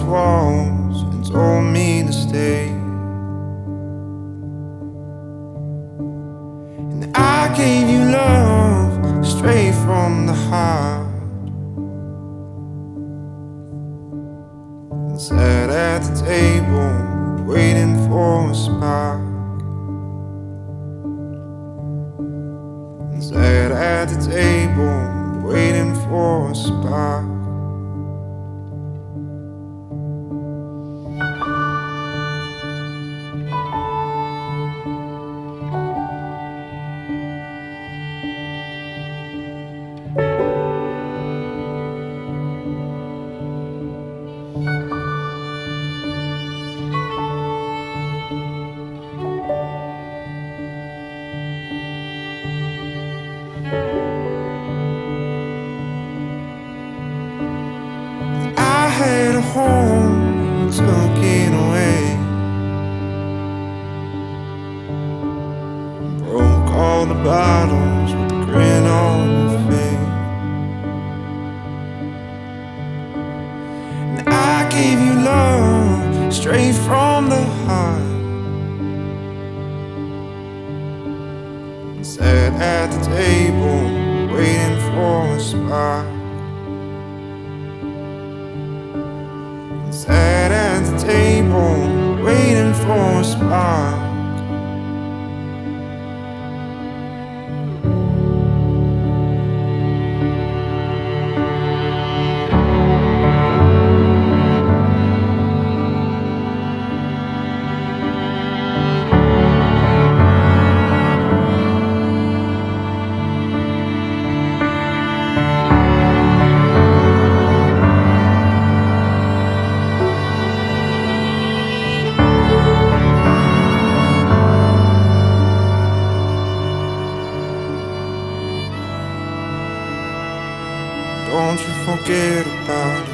walls and told me to stay. And I gave you love straight from the heart, and sat at the table waiting for a spark, and sat at the table waiting for a spark. I had a home, took it away, broke all the bottles with a grin on your face. And I gave you love straight from the heart, and sat at the table waiting for a spark, and sat at the table waiting for a spark. Don't you forget about it.